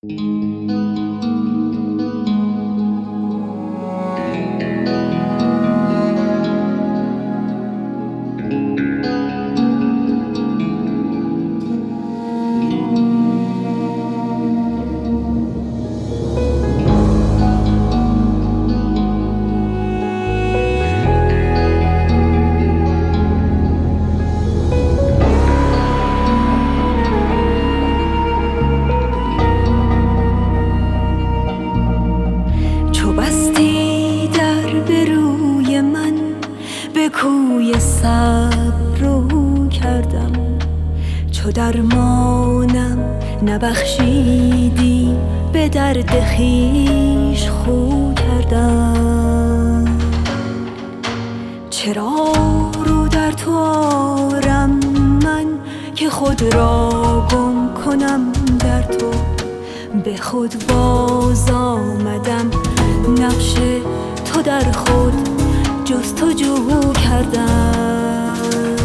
کوی صبر رو کردم، چو درمانم نبخشیدی به درد خویش خو کردم. چرا رو در تو آرم من که خود را گم کنم در تو؟ به خود باز آمدم، نقش تو در خود جستجو کردم.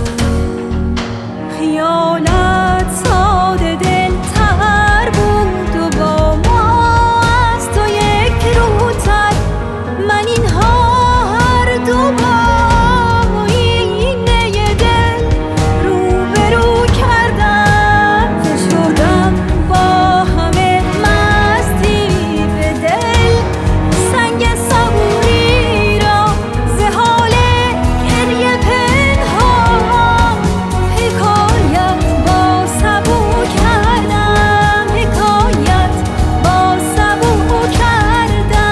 خیالت ساده دل تر بود و با ما از تو یک روتر. من اینها هر دو با اینه دل روبرو کردم. شدم با همه مستی به دل، سنگ صبوری را ز حال گریه پنهان حکایت با سبو کردم، حکایت با سبو کردم.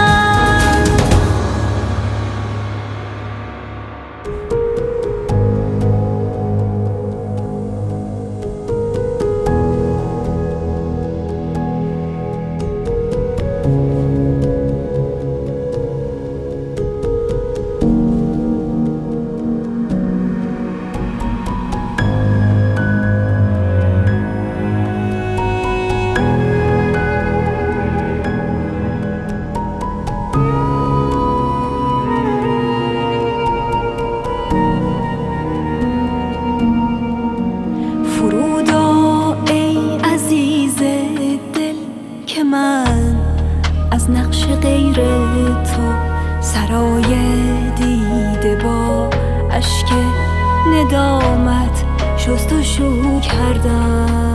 فرودا ای عزیز دل که من از نقش غیر تو سرای دیده با اشک ندامت شست و شو کردم.